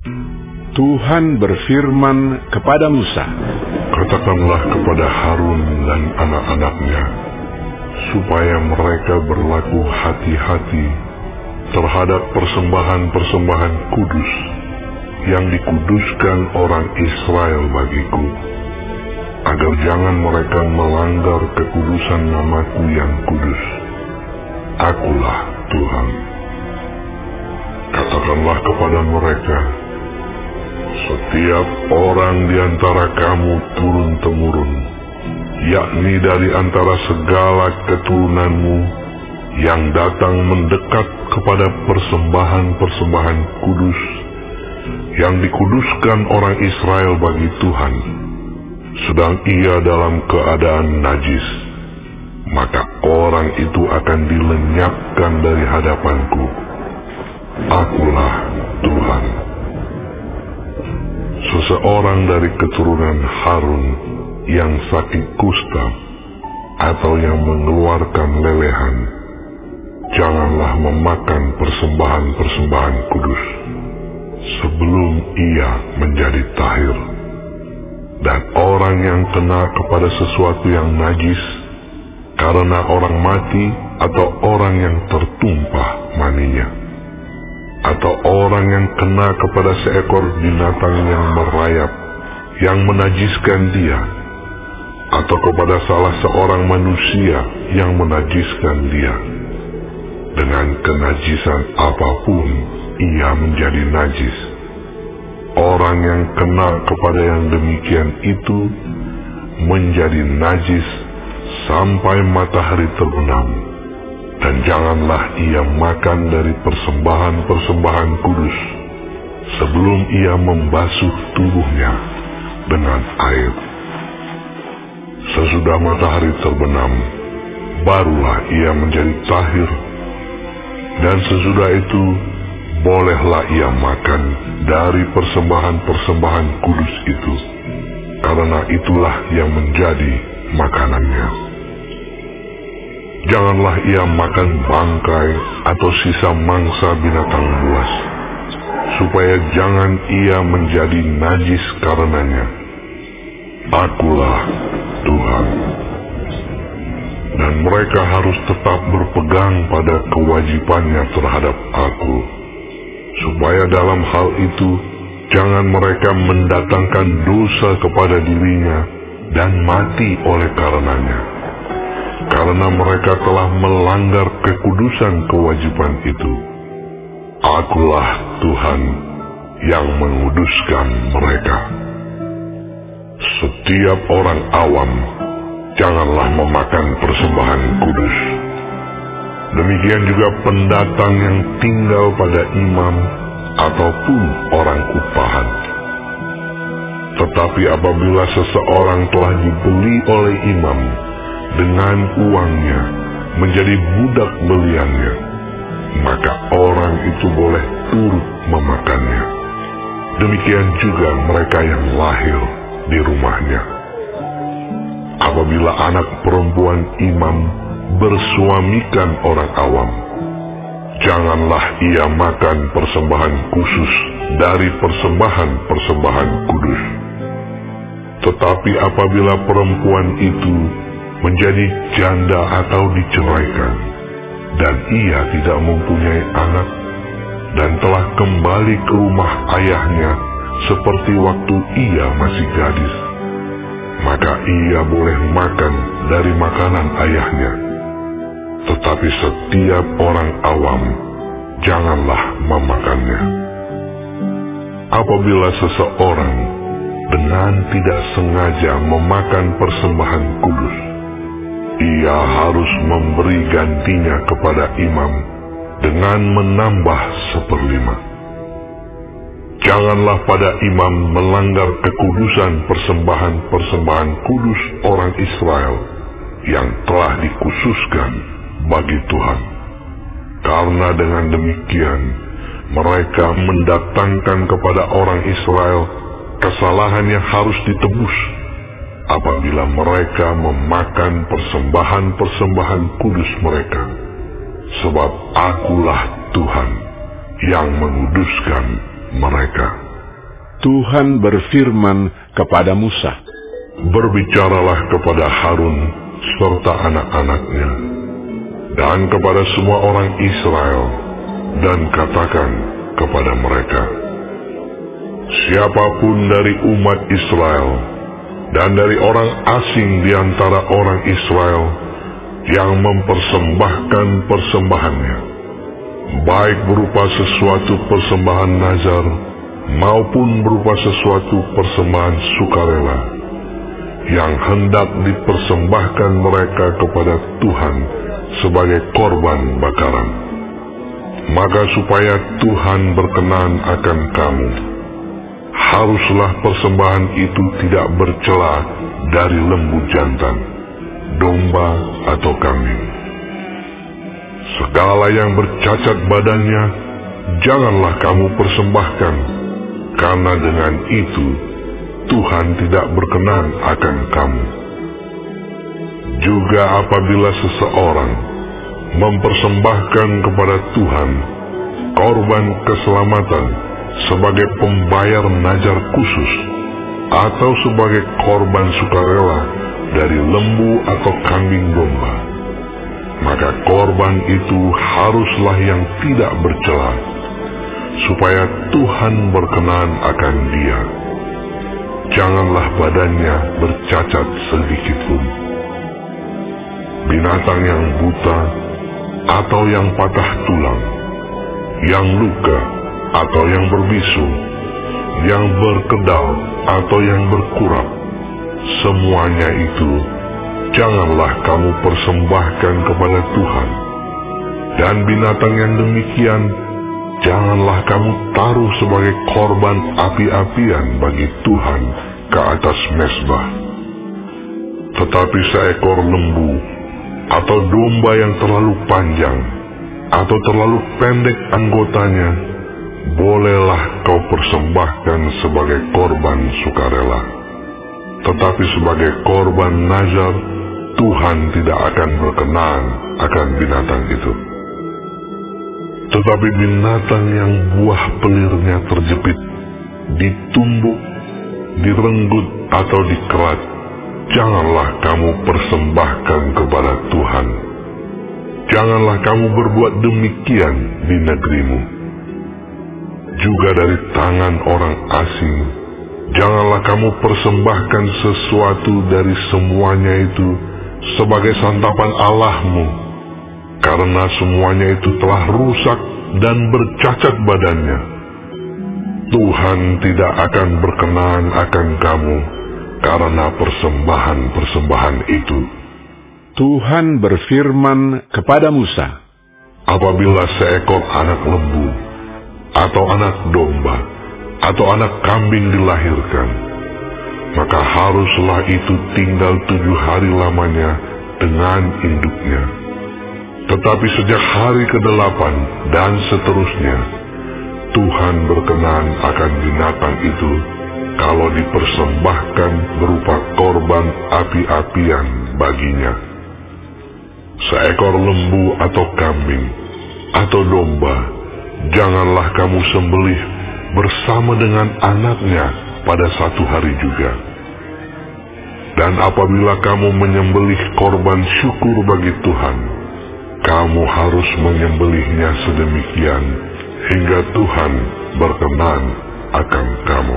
Tuhan berfirman kepada Musa, "Katakanlah kepada Harun dan anak-anaknya, supaya mereka berlaku hati-hati terhadap persembahan-persembahan kudus yang dikuduskan orang Israel bagiku, agar jangan mereka melanggar kekudusan namaku yang kudus. Akulah Tuhan. Katakanlah kepada mereka, setiap orang di antara kamu turun-temurun, yakni dari antara segala keturunanmu yang datang mendekat kepada persembahan-persembahan kudus yang dikuduskan orang Israel bagi Tuhan, sedang ia dalam keadaan najis, maka orang itu akan dilenyapkan dari hadapanku. Akulah Tuhan. Seseorang dari keturunan Harun yang sakit kusta atau yang mengeluarkan lelehan, janganlah memakan persembahan-persembahan kudus sebelum ia menjadi tahir. Dan orang yang kena kepada sesuatu yang najis karena orang mati atau orang yang tertumpah maninya, atau orang yang kena kepada seekor binatang yang merayap yang menajiskan dia, atau kepada salah seorang manusia yang menajiskan dia, dengan kenajisan apapun ia menjadi najis. Orang yang kena kepada yang demikian itu menjadi najis sampai matahari terbenam, dan janganlah ia makan dari persembahan-persembahan kudus sebelum ia membasuh tubuhnya dengan air. Sesudah matahari terbenam, barulah ia menjadi tahir, dan sesudah itu bolehlah ia makan dari persembahan-persembahan kudus itu, karena itulah yang menjadi makanannya. Janganlah ia makan bangkai atau sisa mangsa binatang buas, supaya jangan ia menjadi najis karenanya. Akulah Tuhan. Dan mereka harus tetap berpegang pada kewajibannya terhadap aku, supaya dalam hal itu jangan mereka mendatangkan dosa kepada dirinya dan mati oleh karenanya, karena mereka telah melanggar kekudusan kewajiban itu. Akulah Tuhan yang menguduskan mereka. Setiap orang awam janganlah memakan persembahan kudus. Demikian juga pendatang yang tinggal pada imam ataupun orang upahan. Tetapi apabila seseorang telah dibeli oleh imam dengan uangnya menjadi budak beliannya, maka orang itu boleh turut memakannya. Demikian juga mereka yang lahir di rumahnya. Apabila anak perempuan imam bersuamikan orang awam, janganlah ia makan persembahan khusus dari persembahan-persembahan kudus. Tetapi apabila perempuan itu menjadi janda atau diceraikan, dan ia tidak mempunyai anak, dan telah kembali ke rumah ayahnya seperti waktu ia masih gadis, maka ia boleh makan dari makanan ayahnya. Tetapi setiap orang awam janganlah memakannya. Apabila seseorang dengan tidak sengaja memakan persembahan kudus, ia harus memberi gantinya kepada imam dengan menambah 1/5. Janganlah pada imam melanggar kekudusan persembahan-persembahan kudus orang Israel yang telah dikhususkan bagi Tuhan. Karena dengan demikian mereka mendatangkan kepada orang Israel kesalahan yang harus ditebus apabila mereka memakan persembahan-persembahan kudus mereka. Sebab akulah Tuhan yang menguduskan mereka. Tuhan berfirman kepada Musa, "Berbicaralah kepada Harun serta anak-anaknya, dan kepada semua orang Israel, dan katakan kepada mereka, siapapun dari umat Israel dan dari orang asing di antara orang Israel yang mempersembahkan persembahannya, baik berupa sesuatu persembahan nazar maupun berupa sesuatu persembahan sukarela, yang hendak dipersembahkan mereka kepada Tuhan sebagai korban bakaran, maka supaya Tuhan berkenan akan kamu, haruslah persembahan itu tidak bercela dari lembu jantan, domba atau kambing. Segala yang bercacat badannya janganlah kamu persembahkan, karena dengan itu Tuhan tidak berkenan akan kamu. Juga apabila seseorang mempersembahkan kepada Tuhan korban keselamatan sebagai pembayar nazar khusus, atau sebagai korban sukarela dari lembu atau kambing domba, maka korban itu haruslah yang tidak bercela, supaya Tuhan berkenan akan dia. Janganlah badannya bercacat sedikit pun. Binatang yang buta atau yang patah tulang, yang luka atau yang berbisu, yang berkedal atau yang berkurap, semuanya itu janganlah kamu persembahkan kepada Tuhan. Dan binatang yang demikian janganlah kamu taruh sebagai korban api-apian bagi Tuhan ke atas mezbah. Tetapi seekor lembu atau domba yang terlalu panjang atau terlalu pendek anggotanya, bolehlah kau persembahkan sebagai korban sukarela. Tetapi sebagai korban nazar, Tuhan tidak akan berkenan akan binatang itu. Tetapi binatang yang buah pelirnya terjepit, ditumbuk, direnggut atau dikerat, janganlah kamu persembahkan kepada Tuhan. Janganlah kamu berbuat demikian di negerimu. Juga dari tangan orang asing, janganlah kamu persembahkan sesuatu dari semuanya itu sebagai santapan Allahmu, karena semuanya itu telah rusak dan bercacat badannya. Tuhan tidak akan berkenan akan kamu karena persembahan-persembahan itu. Tuhan berfirman kepada Musa, apabila seekor anak lembu atau anak domba atau anak kambing dilahirkan, maka haruslah itu tinggal 7 hari lamanya dengan induknya. Tetapi sejak hari ke-8 dan seterusnya, Tuhan berkenan akan binatang itu kalau dipersembahkan berupa korban api-apian baginya. Seekor lembu atau kambing atau domba janganlah kamu sembelih bersama dengan anaknya pada 1 hari juga. Dan apabila kamu menyembelih korban syukur bagi Tuhan, kamu harus menyembelihnya sedemikian hingga Tuhan berkenan akan kamu.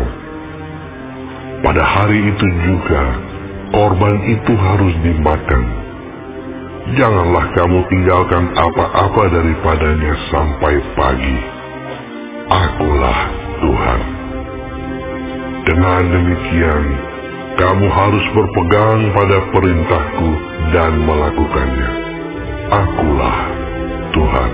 Pada hari itu juga korban itu harus dimakan. Janganlah kamu tinggalkan apa-apa daripadanya sampai pagi. Akulah Tuhan. Dengan demikian, kamu harus berpegang pada perintahku dan melakukannya. Akulah Tuhan.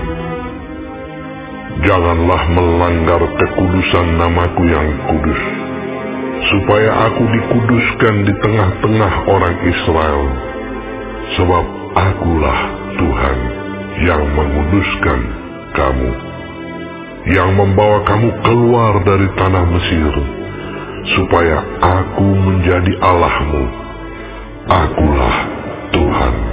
Janganlah melanggar kekudusan namaku yang kudus, supaya aku dikuduskan di tengah-tengah orang Israel. Sebab akulah Tuhan yang menguduskan kamu, yang membawa kamu keluar dari tanah Mesir, supaya aku menjadi Allahmu. Akulah Tuhan.